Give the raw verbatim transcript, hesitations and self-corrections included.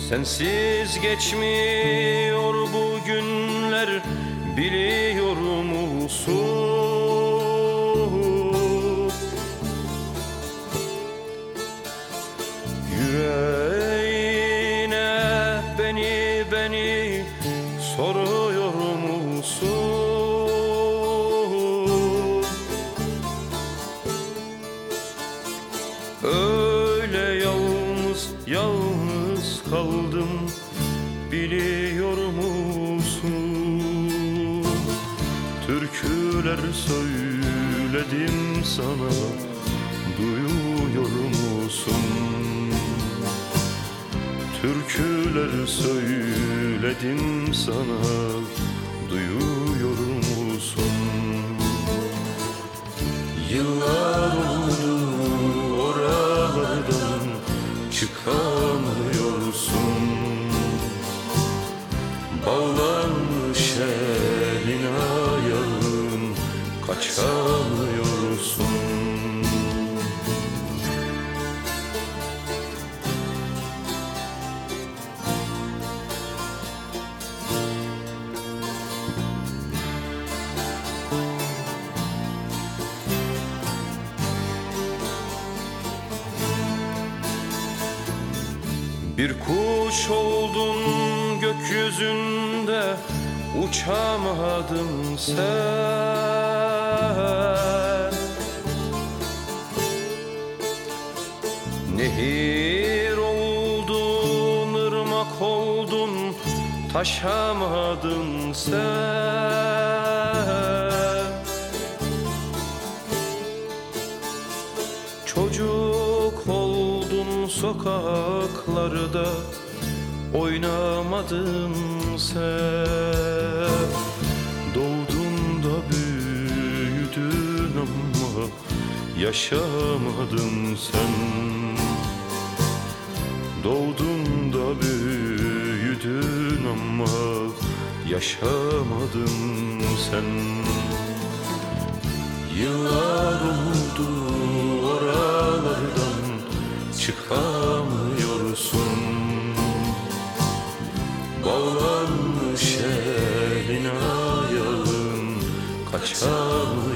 Sensiz geçmiyor bu günler, biliyor musun? Yüreğine beni beni soruyor musun? Öyle yalnız yalnız kaldım, biliyor musun? Türküler söyledim sana, duyuyor musun? Türküler söyledim sana, duyuyor musun? Yıllar oldu oralardan çıkamıyorsun. Bağlanmış elin ayağın, kaçamıyorsun. Bir kuş oldun gökyüzünde, uçamadın sen. Nehir oldun, ırmak oldun, taşamadın sen. Çocuk oldun sokaklarda, oynamadın sen. Doğdun da büyüdün ama yaşamadın sen. Doğdun da büyüdün ama yaşamadın sen. Yıllar oldu oralardan çıkamıyorsun. Bağlanmış elin ayağın, kaçamıyorsun.